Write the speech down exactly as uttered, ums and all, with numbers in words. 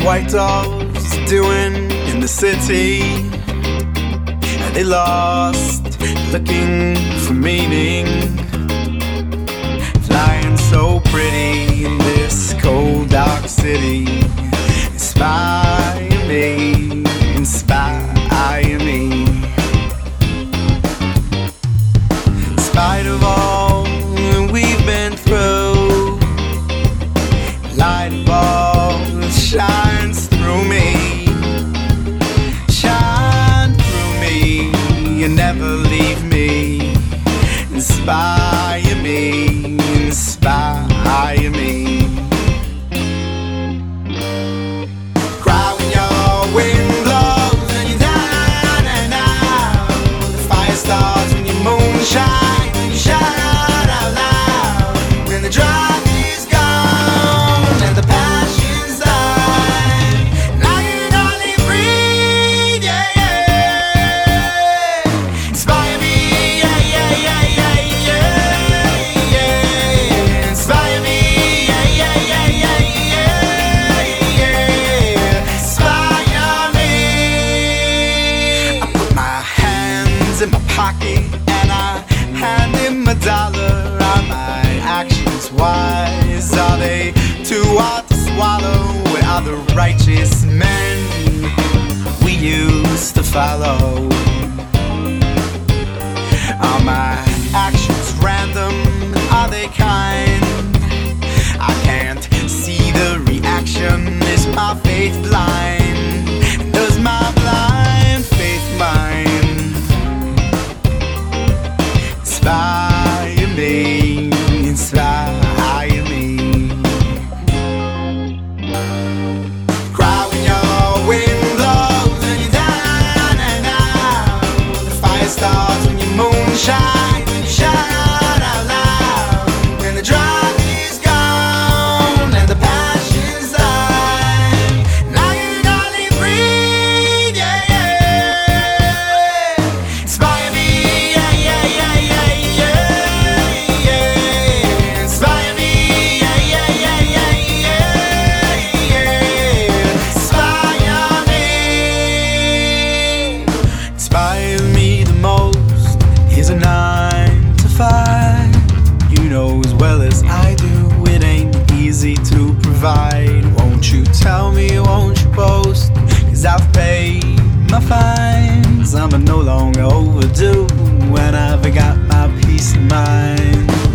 white doves doing in the city? Are they lost, looking for meaning? Flying so pretty in this cold dark city. Inspire me, inspire me. In spite of all we've been through, light of all shines through me. Shine through me, you never leave me. Inspire me, inspire me. Cry when your wind blows and you're down and out. The fire starts when your moon shines, when you shout out loud. When the drive is gone and the passion's died, now you can only breathe, yeah, yeah. Inspire me, yeah, yeah, yeah, yeah, yeah, yeah. Inspire me, yeah, yeah, yeah, yeah, yeah, yeah. Inspire me. I put my hands in my pocket and I hand him a dollar. Are my actions wise? Are they too hard to swallow? Where are the righteous men we used to follow? Are my actions random? Are they kind? I can't see the reaction. Is my faith blind? Does my blind faith mind? Inspire me, inspire me. Cry when your wind blows and you're down and out. The fire starts when your moon shines, when you shout out loud. When the drive is gone and the passion's died, now you can only breathe, yeah, yeah. Inspire me, yeah, yeah, yeah, yeah, yeah, yeah. Inspire me, yeah, yeah, yeah, yeah, yeah, yeah. Inspire me. Inspire me the most is a nine to five. You know as well as I do, it ain't easy to provide. Won't you tell me, won't you boast? Cause I've paid my fines. I'm no longer overdue when I've got my peace of mind.